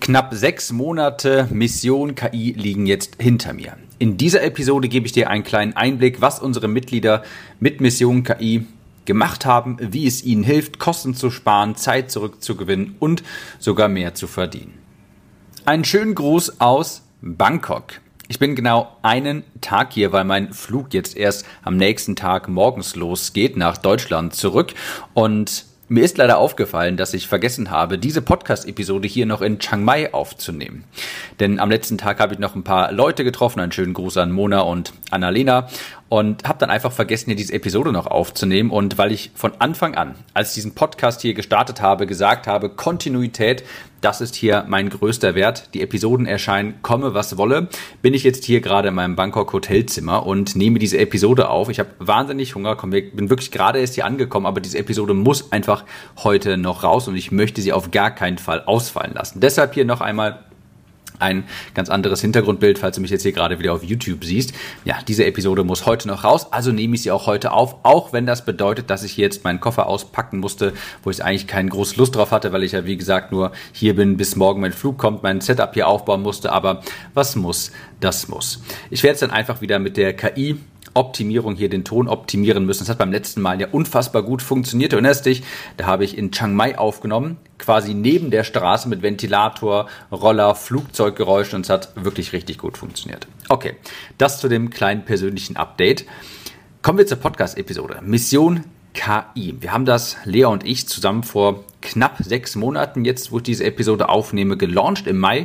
Knapp 6 Monate Mission KI liegen jetzt hinter mir. In dieser Episode gebe ich dir einen kleinen Einblick, was unsere Mitglieder mit Mission KI gemacht haben, wie es ihnen hilft, Kosten zu sparen, Zeit zurückzugewinnen und sogar mehr zu verdienen. Einen schönen Gruß aus Bangkok. Ich bin genau einen Tag hier, weil mein Flug jetzt erst am nächsten Tag morgens losgeht nach Deutschland zurück. Und mir ist leider aufgefallen, dass ich vergessen habe, diese Podcast-Episode hier noch in Chiang Mai aufzunehmen. Denn am letzten Tag habe ich noch ein paar Leute getroffen, einen schönen Gruß an Mona und Annalena, und habe dann einfach vergessen, hier diese Episode noch aufzunehmen. Und weil ich von Anfang an, als ich diesen Podcast hier gestartet habe, gesagt habe, Kontinuität, das ist hier mein größter Wert. Die Episoden erscheinen, komme was wolle, bin ich jetzt hier gerade in meinem Bangkok Hotelzimmer und nehme diese Episode auf. Ich habe wahnsinnig Hunger, bin wirklich gerade erst hier angekommen, aber diese Episode muss einfach heute noch raus und ich möchte sie auf gar keinen Fall ausfallen lassen. Deshalb hier noch einmal ein ganz anderes Hintergrundbild, falls du mich jetzt hier gerade wieder auf YouTube siehst. Ja, diese Episode muss heute noch raus, also nehme ich sie auch heute auf, auch wenn das bedeutet, dass ich hier jetzt meinen Koffer auspacken musste, wo ich eigentlich keine große Lust drauf hatte, weil ich ja wie gesagt nur hier bin, bis morgen mein Flug kommt, mein Setup hier aufbauen musste, aber was muss, das muss. Ich werde jetzt dann einfach wieder mit der KI Optimierung hier den Ton optimieren müssen. Das hat beim letzten Mal ja unfassbar gut funktioniert. Du erinnerst dich, da habe ich in Chiang Mai aufgenommen, quasi neben der Straße mit Ventilator, Roller, Flugzeuggeräuschen, und es hat wirklich richtig gut funktioniert. Okay, das zu dem kleinen persönlichen Update. Kommen wir zur Podcast-Episode. Mission KI. Wir haben das, Lea und ich, zusammen vor knapp 6 Monaten, jetzt wo ich diese Episode aufnehme, gelauncht im Mai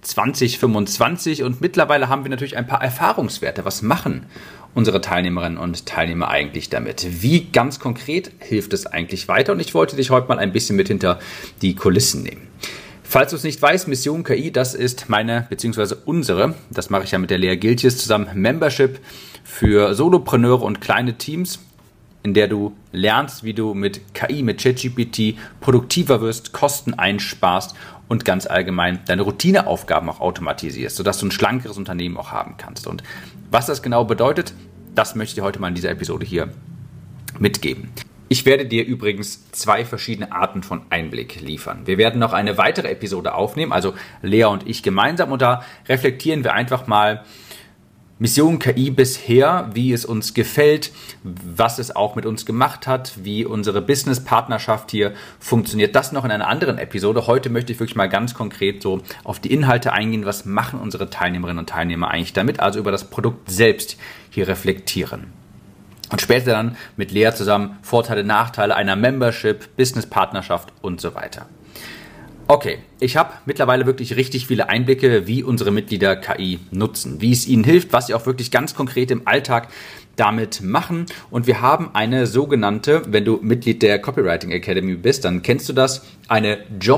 2025 und mittlerweile haben wir natürlich ein paar Erfahrungswerte. Was machen unsere Teilnehmerinnen und Teilnehmer eigentlich damit? Wie ganz konkret hilft es eigentlich weiter? Und ich wollte dich heute mal ein bisschen mit hinter die Kulissen nehmen. Falls du es nicht weißt, Mission KI, das ist meine bzw. unsere, das mache ich ja mit der Lea Gilches zusammen, Membership für Solopreneure und kleine Teams, in der du lernst, wie du mit KI, mit ChatGPT produktiver wirst, Kosten einsparst und ganz allgemein deine Routineaufgaben auch automatisierst, sodass du ein schlankeres Unternehmen auch haben kannst. Und was das genau bedeutet, das möchte ich dir heute mal in dieser Episode hier mitgeben. Ich werde dir übrigens 2 verschiedene Arten von Einblick liefern. Wir werden noch eine weitere Episode aufnehmen, also Lea und ich gemeinsam, und da reflektieren wir einfach mal Mission KI bisher, wie es uns gefällt, was es auch mit uns gemacht hat, wie unsere Business-Partnerschaft hier funktioniert. Das noch in einer anderen Episode. Heute möchte ich wirklich mal ganz konkret so auf die Inhalte eingehen. Was machen unsere Teilnehmerinnen und Teilnehmer eigentlich damit? Also über das Produkt selbst hier reflektieren. Und später dann mit Lea zusammen Vorteile, Nachteile einer Membership, Business-Partnerschaft und so weiter. Okay, ich habe mittlerweile wirklich richtig viele Einblicke, wie unsere Mitglieder KI nutzen, wie es ihnen hilft, was sie auch wirklich ganz konkret im Alltag damit machen. Und wir haben eine sogenannte, wenn du Mitglied der Copywriting Academy bist, dann kennst du das, eine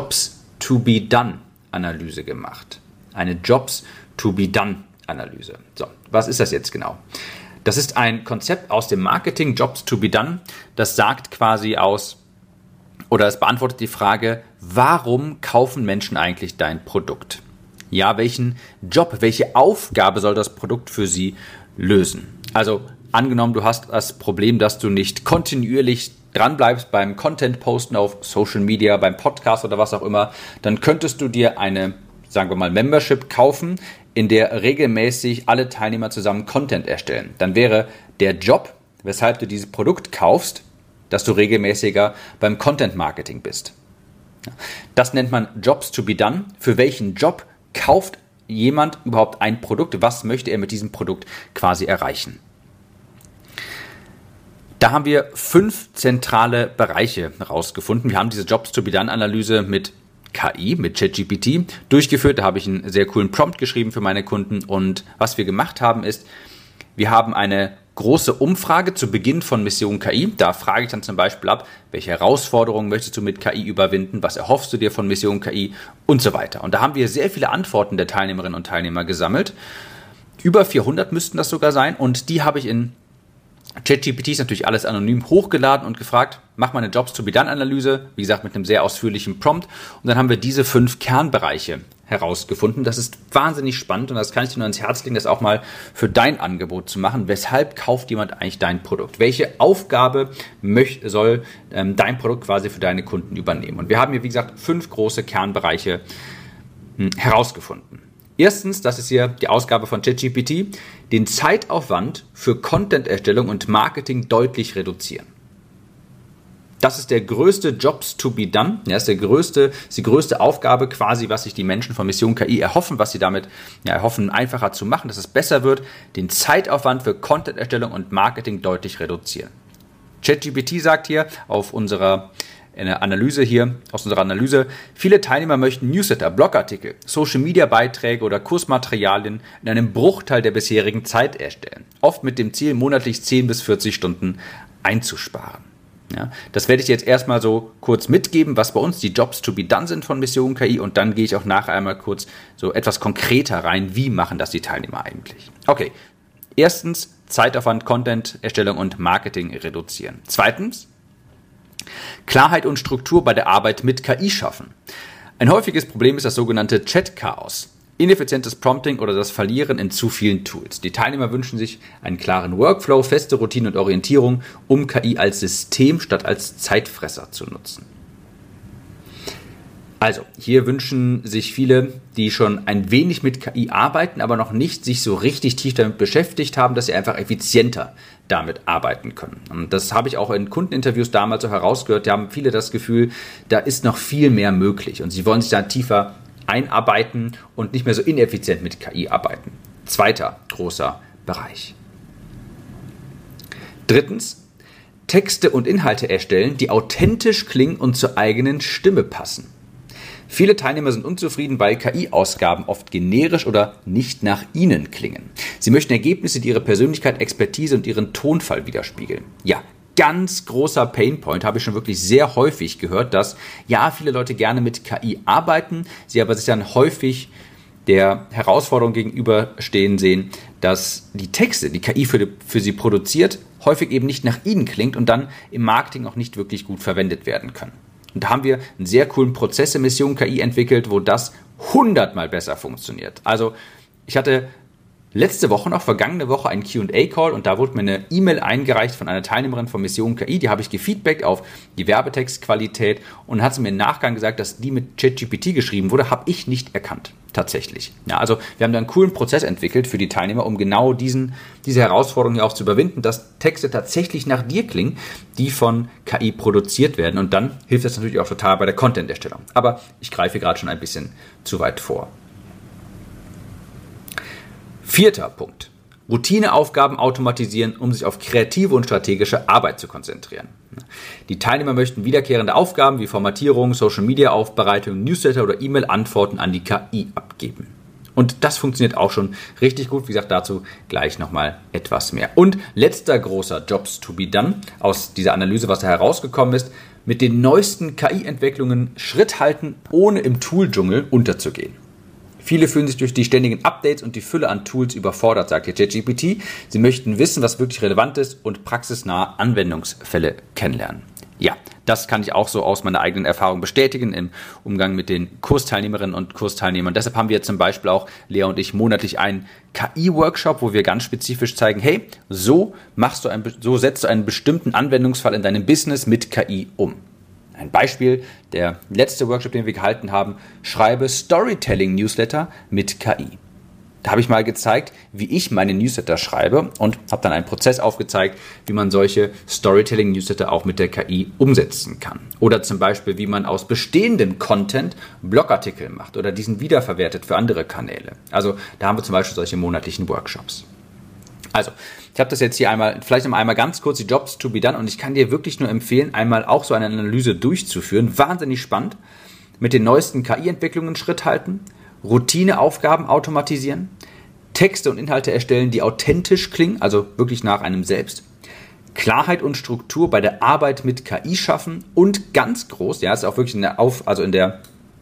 Jobs-to-be-done-Analyse gemacht. Eine Jobs-to-be-done-Analyse. So, was ist das jetzt genau? Das ist ein Konzept aus dem Marketing, Jobs-to-be-done. Das sagt quasi aus, oder es beantwortet die Frage, warum kaufen Menschen eigentlich dein Produkt? Ja, welchen Job, welche Aufgabe soll das Produkt für sie lösen? Also angenommen, du hast das Problem, dass du nicht kontinuierlich dranbleibst beim Content-Posten auf Social Media, beim Podcast oder was auch immer, dann könntest du dir eine, sagen wir mal, Membership kaufen, in der regelmäßig alle Teilnehmer zusammen Content erstellen. Dann wäre der Job, weshalb du dieses Produkt kaufst, dass du regelmäßiger beim Content-Marketing bist. Das nennt man Jobs to be done. Für welchen Job kauft jemand überhaupt ein Produkt? Was möchte er mit diesem Produkt quasi erreichen? Da haben wir 5 zentrale Bereiche herausgefunden. Wir haben diese Jobs to be done Analyse mit KI, mit ChatGPT durchgeführt. Da habe ich einen sehr coolen Prompt geschrieben für meine Kunden. Und was wir gemacht haben ist, wir haben eine große Umfrage zu Beginn von Mission KI. Da frage ich dann zum Beispiel ab, welche Herausforderungen möchtest du mit KI überwinden, was erhoffst du dir von Mission KI und so weiter. Und da haben wir sehr viele Antworten der Teilnehmerinnen und Teilnehmer gesammelt. Über 400 müssten das sogar sein, und die habe ich in ChatGPT ist natürlich alles anonym hochgeladen und gefragt, mach mal eine Jobs-to-be-done-Analyse, wie gesagt mit einem sehr ausführlichen Prompt, und dann haben wir diese 5 Kernbereiche herausgefunden. Das ist wahnsinnig spannend und das kann ich dir nur ans Herz legen, das auch mal für dein Angebot zu machen. Weshalb kauft jemand eigentlich dein Produkt? Welche Aufgabe soll dein Produkt quasi für deine Kunden übernehmen? Und wir haben hier, wie gesagt, 5 große Kernbereiche herausgefunden. Erstens, das ist hier die Ausgabe von ChatGPT, den Zeitaufwand für Content-Erstellung und Marketing deutlich reduzieren. Das ist der größte Jobs to be done. Ja, ist die größte Aufgabe quasi, was sich die Menschen von Mission KI erhoffen, was sie damit erhoffen, einfacher zu machen, dass es besser wird, den Zeitaufwand für Content-Erstellung und Marketing deutlich reduzieren. ChatGPT sagt hier aus unserer Analyse, viele Teilnehmer möchten Newsletter, Blogartikel, Social-Media-Beiträge oder Kursmaterialien in einem Bruchteil der bisherigen Zeit erstellen, oft mit dem Ziel, monatlich 10 bis 40 Stunden einzusparen. Ja, das werde ich jetzt erstmal so kurz mitgeben, was bei uns die Jobs to be done sind von Mission KI, und dann gehe ich auch nachher einmal kurz so etwas konkreter rein, wie machen das die Teilnehmer eigentlich. Okay, erstens Zeitaufwand, Content-Erstellung und Marketing reduzieren. Zweitens, Klarheit und Struktur bei der Arbeit mit KI schaffen. Ein häufiges Problem ist das sogenannte Chat-Chaos. Ineffizientes Prompting oder das Verlieren in zu vielen Tools. Die Teilnehmer wünschen sich einen klaren Workflow, feste Routine und Orientierung, um KI als System statt als Zeitfresser zu nutzen. Also, hier wünschen sich viele, die schon ein wenig mit KI arbeiten, aber noch nicht sich so richtig tief damit beschäftigt haben, dass sie einfach effizienter damit arbeiten können. Und das habe ich auch in Kundeninterviews damals so herausgehört. Da haben viele das Gefühl, da ist noch viel mehr möglich und sie wollen sich da tiefer einarbeiten und nicht mehr so ineffizient mit KI arbeiten. Zweiter großer Bereich. Drittens, Texte und Inhalte erstellen, die authentisch klingen und zur eigenen Stimme passen. Viele Teilnehmer sind unzufrieden, weil KI-Ausgaben oft generisch oder nicht nach ihnen klingen. Sie möchten Ergebnisse, die ihre Persönlichkeit, Expertise und ihren Tonfall widerspiegeln. Ja, ganz großer Painpoint habe ich schon wirklich sehr häufig gehört, dass ja viele Leute gerne mit KI arbeiten, sie aber sich dann häufig der Herausforderung gegenüberstehen sehen, dass die Texte, die KI für sie produziert, häufig eben nicht nach ihnen klingt und dann im Marketing auch nicht wirklich gut verwendet werden können. Und da haben wir einen sehr coolen Prozess in Mission KI entwickelt, wo das 100-mal besser funktioniert. Also ich hatte vergangene Woche einen Q&A-Call und da wurde mir eine E-Mail eingereicht von einer Teilnehmerin von Mission KI, die habe ich gefeedbackt auf die Werbetextqualität und hat sie mir im Nachgang gesagt, dass die mit ChatGPT geschrieben wurde, habe ich nicht erkannt, tatsächlich. Ja, also wir haben da einen coolen Prozess entwickelt für die Teilnehmer, um genau diese Herausforderung hier auch zu überwinden, dass Texte tatsächlich nach dir klingen, die von KI produziert werden, und dann hilft das natürlich auch total bei der Content-Erstellung. Aber ich greife gerade schon ein bisschen zu weit vor. Vierter Punkt. Routineaufgaben automatisieren, um sich auf kreative und strategische Arbeit zu konzentrieren. Die Teilnehmer möchten wiederkehrende Aufgaben wie Formatierung, Social-Media-Aufbereitung, Newsletter oder E-Mail-Antworten an die KI abgeben. Und das funktioniert auch schon richtig gut. Wie gesagt, dazu gleich nochmal etwas mehr. Und letzter großer Jobs to be done aus dieser Analyse, was da herausgekommen ist: mit den neuesten KI-Entwicklungen Schritt halten, ohne im Tool-Dschungel unterzugehen. Viele fühlen sich durch die ständigen Updates und die Fülle an Tools überfordert, sagt hier ChatGPT. Sie möchten wissen, was wirklich relevant ist und praxisnahe Anwendungsfälle kennenlernen. Ja, das kann ich auch so aus meiner eigenen Erfahrung bestätigen im Umgang mit den Kursteilnehmerinnen und Kursteilnehmern. Deshalb haben wir zum Beispiel auch, Lea und ich, monatlich einen KI-Workshop, wo wir ganz spezifisch zeigen, hey, so setzt du einen bestimmten Anwendungsfall in deinem Business mit KI um. Ein Beispiel, der letzte Workshop, den wir gehalten haben: schreibe Storytelling-Newsletter mit KI. Da habe ich mal gezeigt, wie ich meine Newsletter schreibe und habe dann einen Prozess aufgezeigt, wie man solche Storytelling-Newsletter auch mit der KI umsetzen kann. Oder zum Beispiel, wie man aus bestehendem Content Blogartikel macht oder diesen wiederverwertet für andere Kanäle. Also da haben wir zum Beispiel solche monatlichen Workshops. Also, ich habe das jetzt hier vielleicht noch einmal ganz kurz die Jobs to be done, und ich kann dir wirklich nur empfehlen, einmal auch so eine Analyse durchzuführen. Wahnsinnig spannend. Mit den neuesten KI-Entwicklungen Schritt halten, Routineaufgaben automatisieren, Texte und Inhalte erstellen, die authentisch klingen, also wirklich nach einem selbst, Klarheit und Struktur bei der Arbeit mit KI schaffen und ganz groß, ja, ist auch wirklich der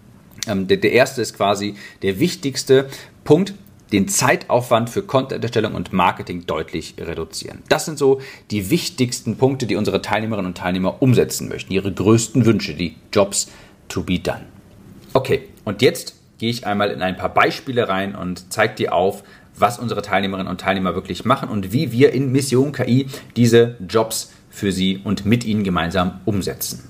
erste ist quasi der wichtigste Punkt: den Zeitaufwand für Content-Erstellung und Marketing deutlich reduzieren. Das sind so die wichtigsten Punkte, die unsere Teilnehmerinnen und Teilnehmer umsetzen möchten. Ihre größten Wünsche, die Jobs to be done. Okay, und jetzt gehe ich einmal in ein paar Beispiele rein und zeige dir auf, was unsere Teilnehmerinnen und Teilnehmer wirklich machen und wie wir in Mission KI diese Jobs für sie und mit ihnen gemeinsam umsetzen.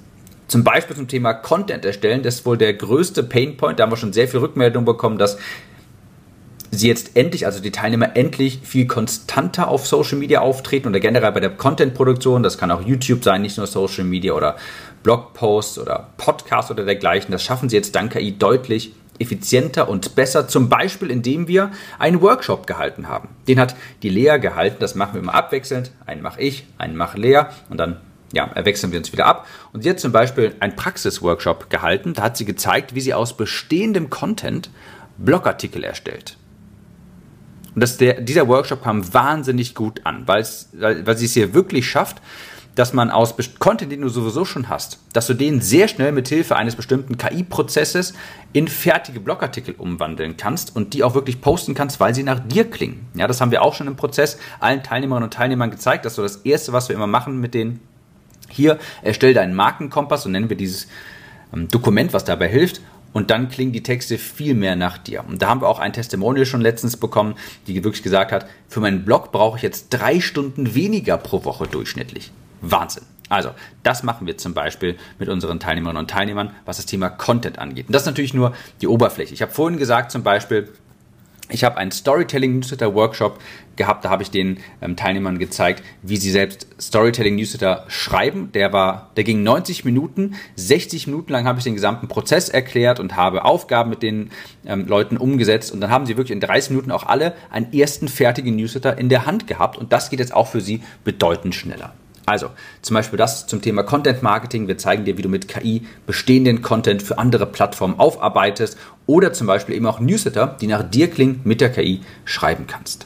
Zum Beispiel zum Thema Content erstellen, das ist wohl der größte Painpoint. Da haben wir schon sehr viel Rückmeldung bekommen, dass sie jetzt endlich, also die Teilnehmer endlich viel konstanter auf Social Media auftreten oder generell bei der Content-Produktion. Das kann auch YouTube sein, nicht nur Social Media oder Blogposts oder Podcasts oder dergleichen. Das schaffen sie jetzt dank KI deutlich effizienter und besser, zum Beispiel indem wir einen Workshop gehalten haben. Den hat die Lea gehalten, das machen wir immer abwechselnd. Einen mache ich, einen mache Lea und dann wechseln wir uns wieder ab. Und sie hat zum Beispiel einen Praxis-Workshop gehalten, da hat sie gezeigt, wie sie aus bestehendem Content Blogartikel erstellt. Und dieser Workshop kam wahnsinnig gut an, weil sie es hier wirklich schafft, dass man aus Content, den du sowieso schon hast, dass du den sehr schnell mit Hilfe eines bestimmten KI-Prozesses in fertige Blogartikel umwandeln kannst und die auch wirklich posten kannst, weil sie nach dir klingen. Ja, das haben wir auch schon im Prozess allen Teilnehmerinnen und Teilnehmern gezeigt. Das ist so das Erste, was wir immer machen mit denen. Hier, erstell deinen Markenkompass, so nennen wir dieses Dokument, was dabei hilft. Und dann klingen die Texte viel mehr nach dir. Und da haben wir auch ein Testimonial schon letztens bekommen, die wirklich gesagt hat, für meinen Blog brauche ich jetzt 3 Stunden weniger pro Woche durchschnittlich. Wahnsinn. Also, das machen wir zum Beispiel mit unseren Teilnehmerinnen und Teilnehmern, was das Thema Content angeht. Und das ist natürlich nur die Oberfläche. Ich habe vorhin gesagt zum Beispiel, ich habe einen Storytelling-Newsletter-Workshop gehabt, da habe ich den Teilnehmern gezeigt, wie sie selbst Storytelling-Newsletter schreiben. Der ging 90 Minuten, 60 Minuten lang habe ich den gesamten Prozess erklärt und habe Aufgaben mit den Leuten umgesetzt und dann haben sie wirklich in 30 Minuten auch alle einen ersten fertigen Newsletter in der Hand gehabt und das geht jetzt auch für sie bedeutend schneller. Also, zum Beispiel das zum Thema Content Marketing. Wir zeigen dir, wie du mit KI bestehenden Content für andere Plattformen aufarbeitest oder zum Beispiel eben auch Newsletter, die nach dir klingen, mit der KI schreiben kannst.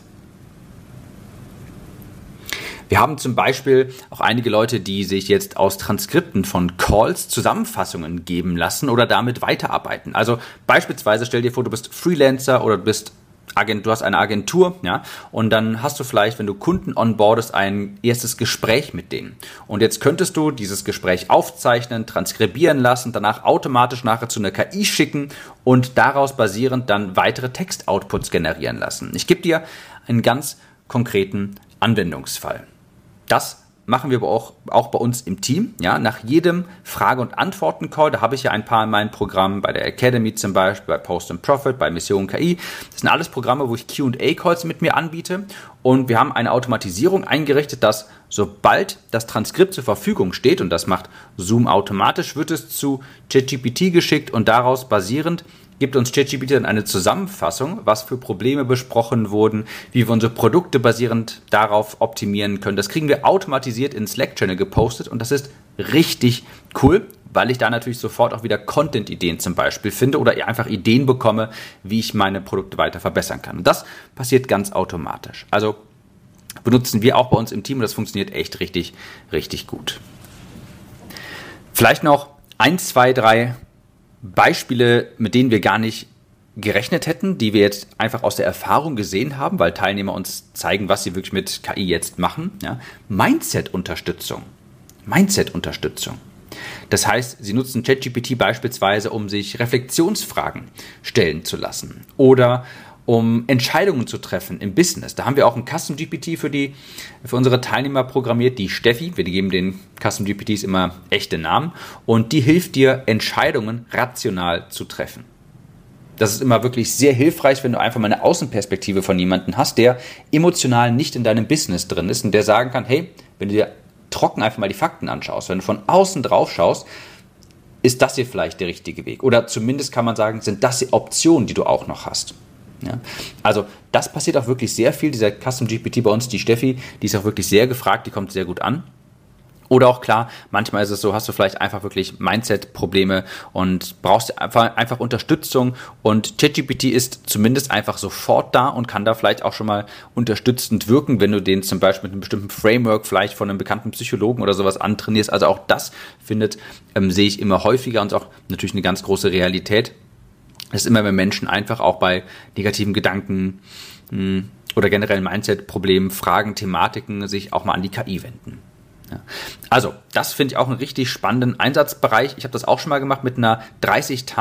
Wir haben zum Beispiel auch einige Leute, die sich jetzt aus Transkripten von Calls Zusammenfassungen geben lassen oder damit weiterarbeiten. Also beispielsweise stell dir vor, du bist Freelancer oder du hast eine Agentur, ja, und dann hast du vielleicht, wenn du Kunden onboardest, ein erstes Gespräch mit denen. Und jetzt könntest du dieses Gespräch aufzeichnen, transkribieren lassen, danach automatisch nachher zu einer KI schicken und daraus basierend dann weitere Textoutputs generieren lassen. Ich gebe dir einen ganz konkreten Anwendungsfall. Das machen wir aber auch bei uns im Team. Ja, nach jedem Frage- und Antworten-Call, da habe ich ja ein paar in meinem Programm, bei der Academy zum Beispiel, bei Post and Profit, bei Mission KI. Das sind alles Programme, wo ich Q&A-Calls mit mir anbiete. Und wir haben eine Automatisierung eingerichtet, dass sobald das Transkript zur Verfügung steht, und das macht Zoom automatisch, wird es zu ChatGPT geschickt und daraus basierend gibt uns ChatGPT dann eine Zusammenfassung, was für Probleme besprochen wurden, wie wir unsere Produkte basierend darauf optimieren können. Das kriegen wir automatisiert in Slack-Channel gepostet und das ist richtig cool, weil ich da natürlich sofort auch wieder Content-Ideen zum Beispiel finde oder einfach Ideen bekomme, wie ich meine Produkte weiter verbessern kann. Und das passiert ganz automatisch. Also benutzen wir auch bei uns im Team und das funktioniert echt richtig, richtig gut. Vielleicht noch 1, 2, 3 Beispiele, mit denen wir gar nicht gerechnet hätten, die wir jetzt einfach aus der Erfahrung gesehen haben, weil Teilnehmer uns zeigen, was sie wirklich mit KI jetzt machen. Ja? Mindset-Unterstützung. Das heißt, sie nutzen ChatGPT beispielsweise, um sich Reflexionsfragen stellen zu lassen oder um Entscheidungen zu treffen im Business. Da haben wir auch ein Custom GPT für unsere Teilnehmer programmiert, die Steffi. Wir geben den Custom GPTs immer echte Namen und die hilft dir, Entscheidungen rational zu treffen. Das ist immer wirklich sehr hilfreich, wenn du einfach mal eine Außenperspektive von jemandem hast, der emotional nicht in deinem Business drin ist und der sagen kann, hey, wenn du dir trocken einfach mal die Fakten anschaust, wenn du von außen drauf schaust, ist das hier vielleicht der richtige Weg? Oder zumindest kann man sagen, sind das die Optionen, die du auch noch hast? Ja, also das passiert auch wirklich sehr viel. Dieser Custom GPT bei uns, die Steffi, die ist auch wirklich sehr gefragt, die kommt sehr gut an. Oder auch klar, manchmal ist es so, hast du vielleicht einfach wirklich Mindset-Probleme und brauchst einfach Unterstützung und ChatGPT ist zumindest einfach sofort da und kann da vielleicht auch schon mal unterstützend wirken, wenn du den zum Beispiel mit einem bestimmten Framework vielleicht von einem bekannten Psychologen oder sowas antrainierst. Also auch das sehe ich immer häufiger und ist auch natürlich eine ganz große Realität. Es ist immer bei Menschen einfach auch bei negativen Gedanken oder generellen Mindset-Problemen, Fragen, Thematiken sich auch mal an die KI wenden. Ja. Also, das finde ich auch einen richtig spannenden Einsatzbereich. Ich habe das auch schon mal gemacht mit einer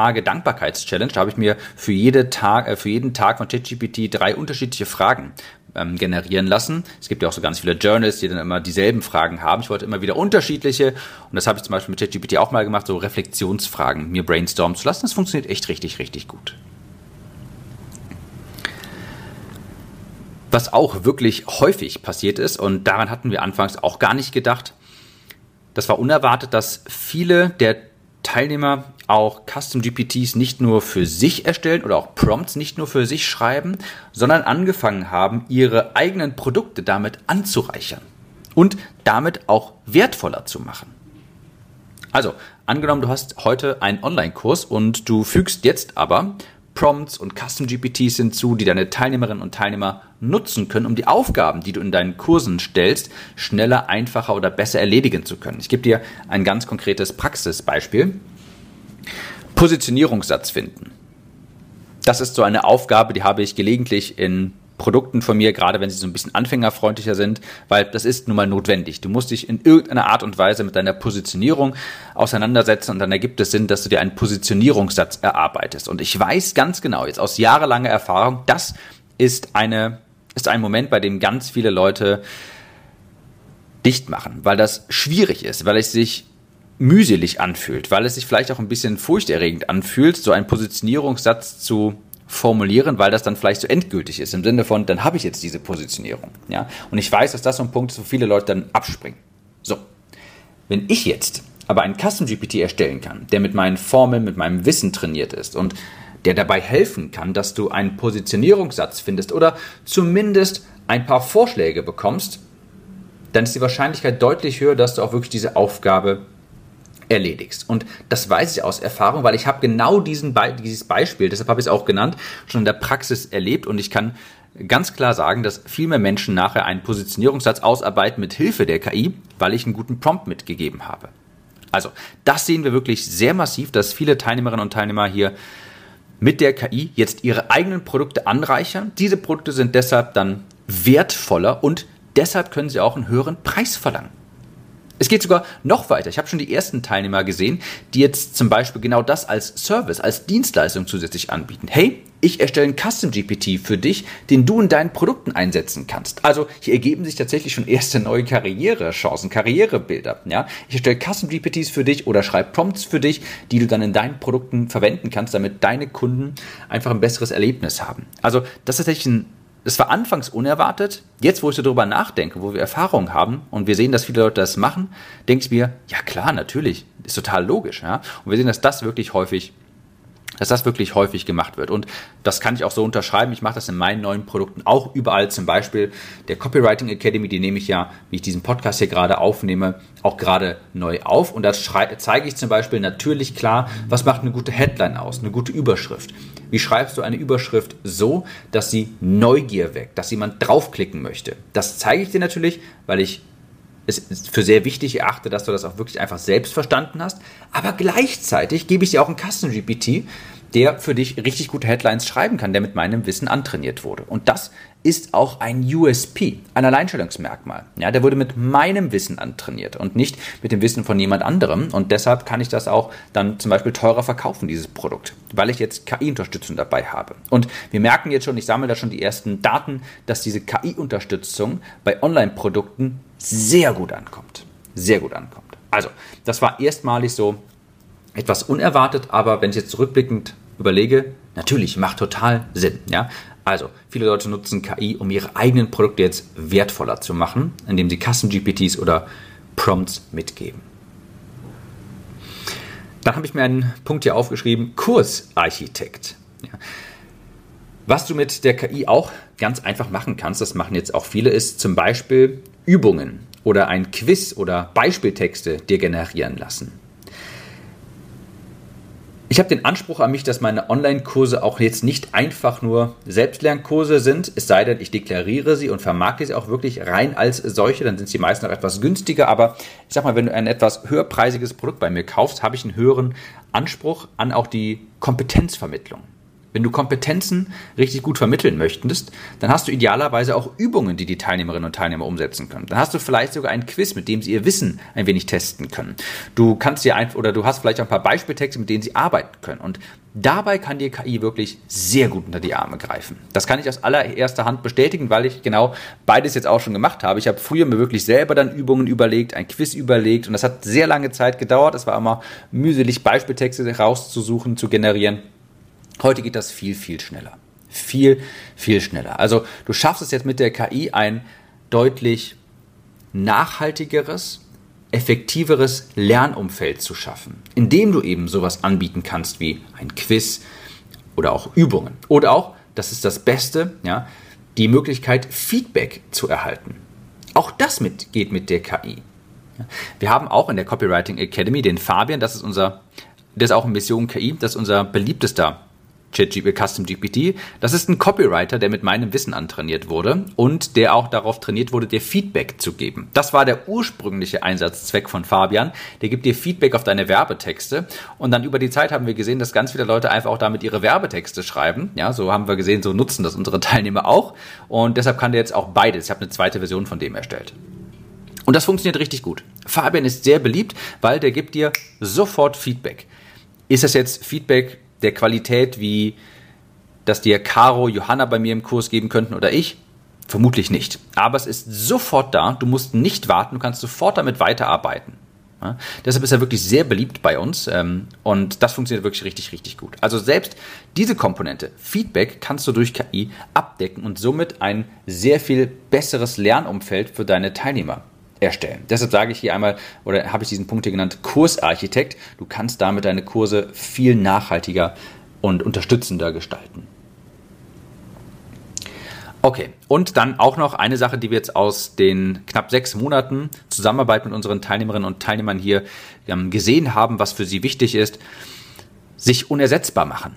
30-Tage-Dankbarkeits-Challenge. Da habe ich mir für jeden Tag von ChatGPT 3 unterschiedliche Fragen generieren lassen. Es gibt ja auch so ganz viele Journals, die dann immer dieselben Fragen haben. Ich wollte immer wieder unterschiedliche und das habe ich zum Beispiel mit ChatGPT auch mal gemacht, so Reflexionsfragen mir brainstormen zu lassen. Das funktioniert echt richtig, richtig gut. Was auch wirklich häufig passiert ist, und daran hatten wir anfangs auch gar nicht gedacht, das war unerwartet, dass viele der Teilnehmer auch Custom GPTs nicht nur für sich erstellen oder auch Prompts nicht nur für sich schreiben, sondern angefangen haben, ihre eigenen Produkte damit anzureichern und damit auch wertvoller zu machen. Also, angenommen, du hast heute einen Online-Kurs und du fügst jetzt aber Prompts und Custom GPTs hinzu, die deine Teilnehmerinnen und Teilnehmer nutzen können, um die Aufgaben, die du in deinen Kursen stellst, schneller, einfacher oder besser erledigen zu können. Ich gebe dir ein ganz konkretes Praxisbeispiel. Positionierungssatz finden. Das ist so eine Aufgabe, die habe ich gelegentlich in Produkten von mir, gerade wenn sie so ein bisschen anfängerfreundlicher sind, weil das ist nun mal notwendig. Du musst dich in irgendeiner Art und Weise mit deiner Positionierung auseinandersetzen und dann ergibt es Sinn, dass du dir einen Positionierungssatz erarbeitest. Und ich weiß ganz genau, jetzt aus jahrelanger Erfahrung, das ist ein Moment, bei dem ganz viele Leute dicht machen, weil das schwierig ist, weil es sich mühselig anfühlt, weil es sich vielleicht auch ein bisschen furchterregend anfühlt, so einen Positionierungssatz zu formulieren, weil das dann vielleicht so endgültig ist, im Sinne von, dann habe ich jetzt diese Positionierung. Ja? Und ich weiß, dass das so ein Punkt ist, wo viele Leute dann abspringen. So, wenn ich jetzt aber einen Custom GPT erstellen kann, der mit meinen Formeln, mit meinem Wissen trainiert ist und der dabei helfen kann, dass du einen Positionierungssatz findest oder zumindest ein paar Vorschläge bekommst, dann ist die Wahrscheinlichkeit deutlich höher, dass du auch wirklich diese Aufgabe erledigst. Und das weiß ich aus Erfahrung, weil ich habe genau dieses Beispiel, deshalb habe ich es auch genannt, schon in der Praxis erlebt und ich kann ganz klar sagen, dass viel mehr Menschen nachher einen Positionierungssatz ausarbeiten mit Hilfe der KI, weil ich einen guten Prompt mitgegeben habe. Also, das sehen wir wirklich sehr massiv, dass viele Teilnehmerinnen und Teilnehmer hier mit der KI jetzt ihre eigenen Produkte anreichern. Diese Produkte sind deshalb dann wertvoller und deshalb können sie auch einen höheren Preis verlangen. Es geht sogar noch weiter. Ich habe schon die ersten Teilnehmer gesehen, die jetzt zum Beispiel genau das als Service, als Dienstleistung zusätzlich anbieten. Hey, ich erstelle einen Custom GPT für dich, den du in deinen Produkten einsetzen kannst. Also hier ergeben sich tatsächlich schon erste neue Karrierechancen, Karrierebilder. Ja? Ich erstelle Custom GPTs für dich oder schreibe Prompts für dich, die du dann in deinen Produkten verwenden kannst, damit deine Kunden einfach ein besseres Erlebnis haben. Also das ist tatsächlich das war anfangs unerwartet. Jetzt, wo ich so darüber nachdenke, wo wir Erfahrung haben und wir sehen, dass viele Leute das machen, denke ich mir, ja klar, natürlich, ist total logisch. Ja? Und wir sehen, dass das wirklich häufig gemacht wird. Und das kann ich auch so unterschreiben. Ich mache das in meinen neuen Produkten auch überall. Zum Beispiel der Copywriting Academy, die nehme ich ja, wie ich diesen Podcast hier gerade aufnehme, auch gerade neu auf. Und da zeige ich zum Beispiel natürlich klar, was macht eine gute Headline aus, eine gute Überschrift. Wie schreibst du eine Überschrift so, dass sie Neugier weckt, dass jemand draufklicken möchte? Das zeige ich dir natürlich, weil ich es für sehr wichtig erachte, dass du das auch wirklich einfach selbst verstanden hast. Aber gleichzeitig gebe ich dir auch einen Custom GPT, der für dich richtig gute Headlines schreiben kann, der mit meinem Wissen antrainiert wurde. Und das ist auch ein USP, ein Alleinstellungsmerkmal. Ja, der wurde mit meinem Wissen antrainiert und nicht mit dem Wissen von jemand anderem. Und deshalb kann ich das auch dann zum Beispiel teurer verkaufen, dieses Produkt, weil ich jetzt KI-Unterstützung dabei habe. Und wir merken jetzt schon, ich sammle da schon die ersten Daten, dass diese KI-Unterstützung bei Online-Produkten sehr gut ankommt. Sehr gut ankommt. Also, das war erstmalig so etwas unerwartet, aber wenn ich jetzt zurückblickend überlege, natürlich, macht total Sinn. Ja? Also, viele Leute nutzen KI, um ihre eigenen Produkte jetzt wertvoller zu machen, indem sie Custom GPTs oder Prompts mitgeben. Dann habe ich mir einen Punkt hier aufgeschrieben, Kursarchitekt. Ja. Was du mit der KI auch ganz einfach machen kannst, das machen jetzt auch viele, ist zum Beispiel Übungen oder ein Quiz oder Beispieltexte dir generieren lassen. Ich habe den Anspruch an mich, dass meine Online-Kurse auch jetzt nicht einfach nur Selbstlernkurse sind, es sei denn, ich deklariere sie und vermarkte sie auch wirklich rein als solche, dann sind sie meist noch etwas günstiger, aber ich sag mal, wenn du ein etwas höherpreisiges Produkt bei mir kaufst, habe ich einen höheren Anspruch an auch die Kompetenzvermittlung. Wenn du Kompetenzen richtig gut vermitteln möchtest, dann hast du idealerweise auch Übungen, die die Teilnehmerinnen und Teilnehmer umsetzen können. Dann hast du vielleicht sogar ein Quiz, mit dem sie ihr Wissen ein wenig testen können. Du hast vielleicht auch ein paar Beispieltexte, mit denen sie arbeiten können. Und dabei kann dir KI wirklich sehr gut unter die Arme greifen. Das kann ich aus allererster Hand bestätigen, weil ich genau beides jetzt auch schon gemacht habe. Ich habe früher mir wirklich selber dann Übungen überlegt, ein Quiz überlegt und das hat sehr lange Zeit gedauert. Es war immer mühselig, Beispieltexte rauszusuchen, zu generieren. Heute geht das viel, viel schneller. Viel, viel schneller. Also du schaffst es jetzt mit der KI ein deutlich nachhaltigeres, effektiveres Lernumfeld zu schaffen, indem du eben sowas anbieten kannst wie ein Quiz oder auch Übungen. Oder auch, das ist das Beste, ja, die Möglichkeit, Feedback zu erhalten. Auch das geht mit der KI. Wir haben auch in der Copywriting Academy den Fabian, der ist auch in Mission KI, das ist unser beliebtester Custom GPT. Das ist ein Copywriter, der mit meinem Wissen antrainiert wurde und der auch darauf trainiert wurde, dir Feedback zu geben. Das war der ursprüngliche Einsatzzweck von Fabian. Der gibt dir Feedback auf deine Werbetexte und dann über die Zeit haben wir gesehen, dass ganz viele Leute einfach auch damit ihre Werbetexte schreiben. Ja, so haben wir gesehen, so nutzen das unsere Teilnehmer auch und deshalb kann der jetzt auch beides. Ich habe eine zweite Version von dem erstellt. Und das funktioniert richtig gut. Fabian ist sehr beliebt, weil der gibt dir sofort Feedback. Ist das jetzt Feedback der Qualität, wie das dir Caro, Johanna bei mir im Kurs geben könnten oder ich? Vermutlich nicht. Aber es ist sofort da, du musst nicht warten, du kannst sofort damit weiterarbeiten. Ja? Deshalb ist er wirklich sehr beliebt bei uns und das funktioniert wirklich richtig, richtig gut. Also selbst diese Komponente, Feedback, kannst du durch KI abdecken und somit ein sehr viel besseres Lernumfeld für deine Teilnehmer erstellen. Deshalb sage ich hier einmal, oder habe ich diesen Punkt hier genannt, Kursarchitekt. Du kannst damit deine Kurse viel nachhaltiger und unterstützender gestalten. Okay, und dann auch noch eine Sache, die wir jetzt aus den knapp 6 Monaten Zusammenarbeit mit unseren Teilnehmerinnen und Teilnehmern hier gesehen haben, was für sie wichtig ist, sich unersetzbar machen.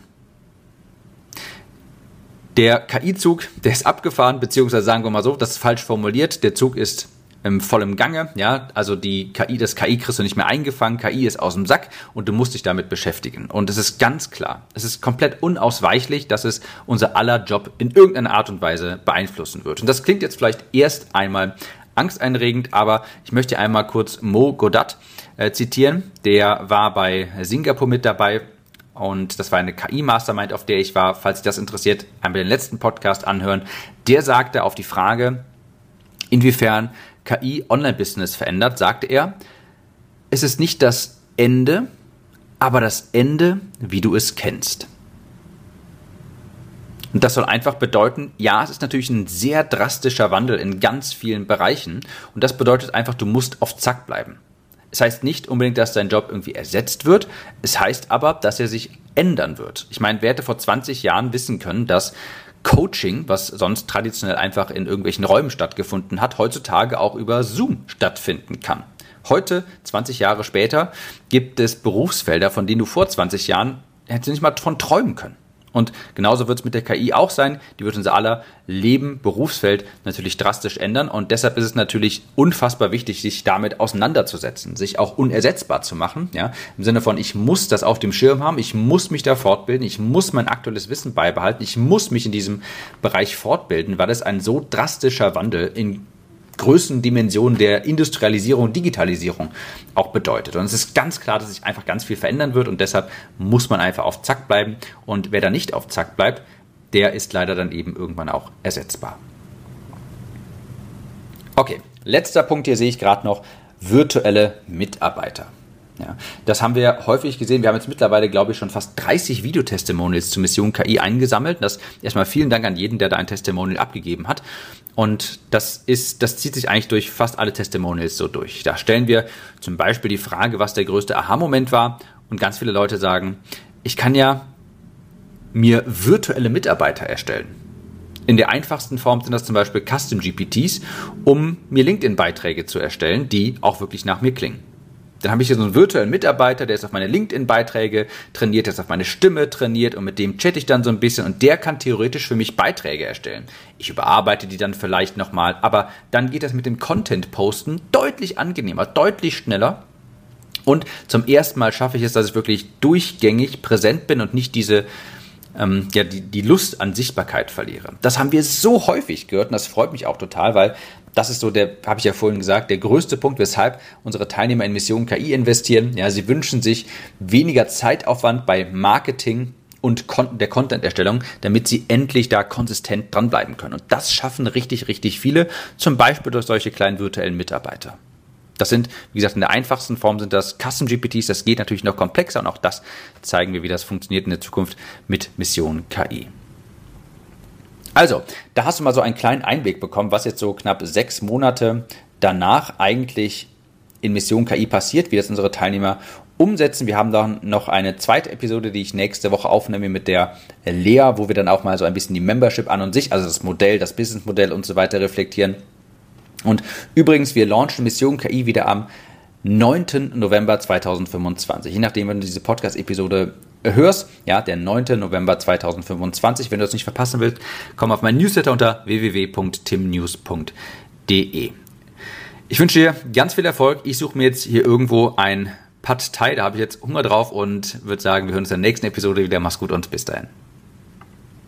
Der KI-Zug, der ist abgefahren, beziehungsweise sagen wir mal so, das ist falsch formuliert, der Zug ist voll im Gange, ja, also das KI kriegst du nicht mehr eingefangen, KI ist aus dem Sack und du musst dich damit beschäftigen. Und es ist ganz klar, es ist komplett unausweichlich, dass es unser aller Job in irgendeiner Art und Weise beeinflussen wird. Und das klingt jetzt vielleicht erst einmal angsteinregend, aber ich möchte einmal kurz Mo Godot zitieren. Der war bei Singapur mit dabei und das war eine KI-Mastermind, auf der ich war. Falls dich das interessiert, einmal den letzten Podcast anhören. Der sagte auf die Frage, inwiefern KI Online-Business verändert, sagte er, es ist nicht das Ende, aber das Ende, wie du es kennst. Und das soll einfach bedeuten, ja, es ist natürlich ein sehr drastischer Wandel in ganz vielen Bereichen und das bedeutet einfach, du musst auf Zack bleiben. Es heißt nicht unbedingt, dass dein Job irgendwie ersetzt wird, es heißt aber, dass er sich ändern wird. Ich meine, wer hätte vor 20 Jahren wissen können, dass Coaching, was sonst traditionell einfach in irgendwelchen Räumen stattgefunden hat, heutzutage auch über Zoom stattfinden kann. Heute, 20 Jahre später, gibt es Berufsfelder, von denen du vor 20 Jahren hättest du nicht mal von träumen können. Und genauso wird es mit der KI auch sein. Die wird unser aller Leben, Berufsfeld natürlich drastisch ändern. Und deshalb ist es natürlich unfassbar wichtig, sich damit auseinanderzusetzen, sich auch unersetzbar zu machen. Ja? Im Sinne von, ich muss das auf dem Schirm haben, ich muss mich da fortbilden, ich muss mein aktuelles Wissen beibehalten, ich muss mich in diesem Bereich fortbilden, weil es ein so drastischer Wandel in Größendimensionen der Industrialisierung, Digitalisierung auch bedeutet. Und es ist ganz klar, dass sich einfach ganz viel verändern wird und deshalb muss man einfach auf Zack bleiben. Und wer da nicht auf Zack bleibt, der ist leider dann eben irgendwann auch ersetzbar. Okay, letzter Punkt hier sehe ich gerade noch, virtuelle Mitarbeiter. Ja, das haben wir häufig gesehen. Wir haben jetzt mittlerweile, glaube ich, schon fast 30 Videotestimonials zu Mission KI eingesammelt. Das erstmal vielen Dank an jeden, der da ein Testimonial abgegeben hat. Und das zieht sich eigentlich durch fast alle Testimonials so durch. Da stellen wir zum Beispiel die Frage, was der größte Aha-Moment war. Und ganz viele Leute sagen, ich kann ja mir virtuelle Mitarbeiter erstellen. In der einfachsten Form sind das zum Beispiel Custom GPTs, um mir LinkedIn-Beiträge zu erstellen, die auch wirklich nach mir klingen. Dann habe ich hier so einen virtuellen Mitarbeiter, der ist auf meine LinkedIn-Beiträge trainiert, der ist auf meine Stimme trainiert und mit dem chatte ich dann so ein bisschen und der kann theoretisch für mich Beiträge erstellen. Ich überarbeite die dann vielleicht nochmal, aber dann geht das mit dem Content-Posten deutlich angenehmer, deutlich schneller und zum ersten Mal schaffe ich es, dass ich wirklich durchgängig präsent bin und nicht diese die Lust an Sichtbarkeit verliere. Das haben wir so häufig gehört und das freut mich auch total, weil das ist so habe ich ja vorhin gesagt, der größte Punkt, weshalb unsere Teilnehmer in Mission KI investieren. Ja, sie wünschen sich weniger Zeitaufwand bei Marketing und der Content-Erstellung, damit sie endlich da konsistent dranbleiben können. Und das schaffen richtig, richtig viele, zum Beispiel durch solche kleinen virtuellen Mitarbeiter. Das sind, wie gesagt, in der einfachsten Form sind das Custom-GPTs, das geht natürlich noch komplexer und auch das zeigen wir, wie das funktioniert in der Zukunft mit Mission KI. Also, da hast du mal so einen kleinen Einblick bekommen, was jetzt so knapp 6 Monate danach eigentlich in Mission KI passiert, wie das unsere Teilnehmer umsetzen. Wir haben dann noch eine zweite Episode, die ich nächste Woche aufnehme mit der Lea, wo wir dann auch mal so ein bisschen die Membership an und sich, also das Modell, das Businessmodell und so weiter reflektieren. Und übrigens, wir launchen Mission KI wieder am 9. November 2025. Je nachdem, wenn du diese Podcast-Episode hörst, ja, der 9. November 2025. Wenn du das nicht verpassen willst, komm auf meinen Newsletter unter www.timnews.de. Ich wünsche dir ganz viel Erfolg. Ich suche mir jetzt hier irgendwo ein Pad Thai, da habe ich jetzt Hunger drauf und würde sagen, wir hören uns in der nächsten Episode wieder. Mach's gut und bis dahin.